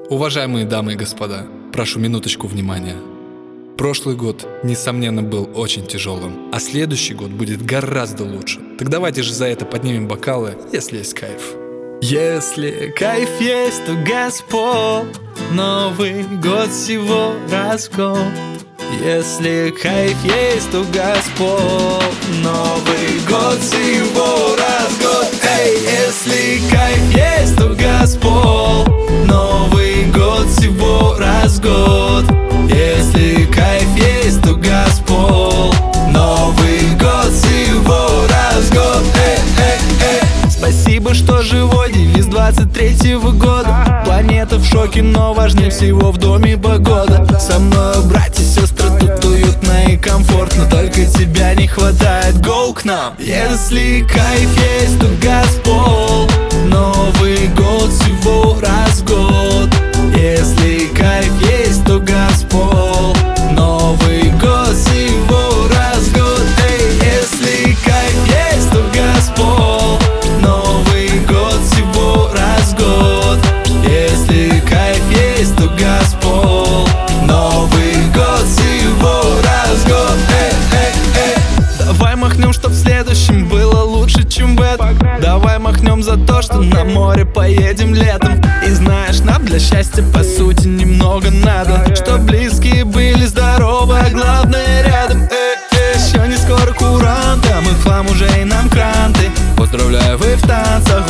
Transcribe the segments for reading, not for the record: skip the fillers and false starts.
Уважаемые дамы и господа, прошу минуточку внимания. Прошлый год, несомненно, был очень тяжелым, а следующий год будет гораздо лучше. Так давайте же за это поднимем бокалы, если есть кайф. Если кайф есть, то Господь, Новый год всего раз в год. Если кайф есть, то Господь, Новый год всего раз в год. Эй, если кайф есть, то Господь, Новый год всего раз в год. Если кайф есть, то Господь, Новый год всего раз в год. Спасибо, что живой, девиз 23-го года. Планета в шоке, но важнее всего в доме погода. Со мной братья и сестры, тут уютно и комфортно. Только тебя не хватает, go к нам. Если кайф есть, то Господь, Новый год всего раз в год. Если кайф есть, то Господь, Новый год всего раз в год. Эй, если кайф есть, то Господь, Новый год всего раз в год. Если кайф есть, то Господь, Новый год всего раз в год. Давай махнем, чтоб в следующем было лучше, чем в этом. Давай махнем за то, что на море поедем летом. И знаешь, нам для счастья по сути немного надо, чтоб близкие были здоровы, а главное рядом. Еще не скоро курантам, и хлам уже и нам кранты. Поздравляю, вы в танцах,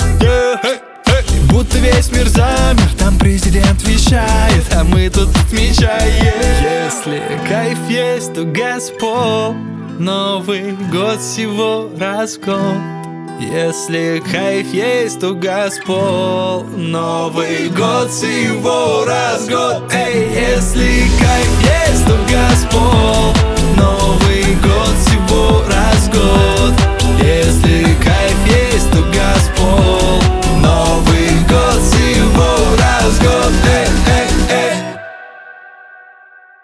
будто весь мир замер, там президент вещает, а мы тут отмечаем. Если кайф есть, то Господь, Новый год всего раз в год. Если кайф есть, то Господь, Новый год всего раз в год. Эй, если кайф есть,